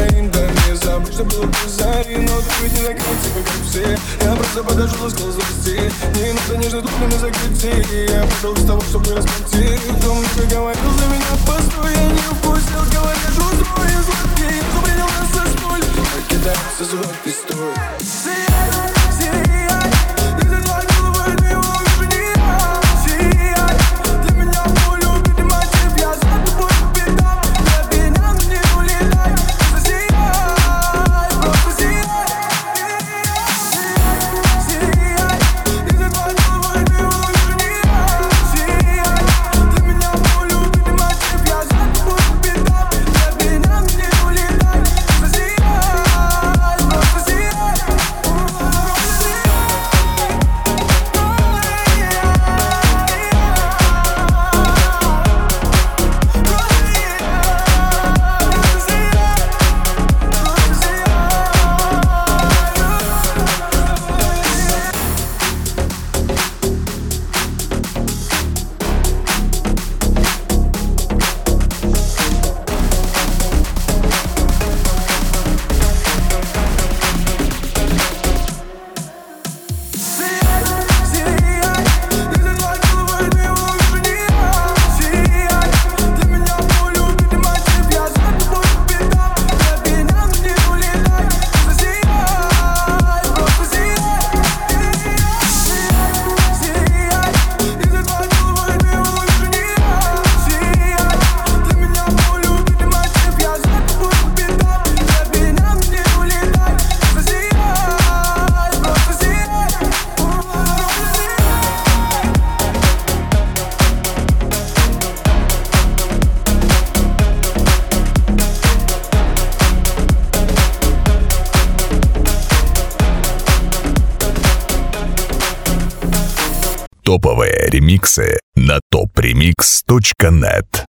своим, да не забудь, что было без зари. Но ты ведь не такая, типа как все. Я просто подошел и сказал запусти. Не надо нежно трубками закрути. Я пошел с того, чтобы раскрутить. Дом тебе говорил за меня постой. Я не упустил, говоришь, устрой и сладкий. Кто принял нас за столь, покидается звук и стой. Топовые ремиксы на topremix.net.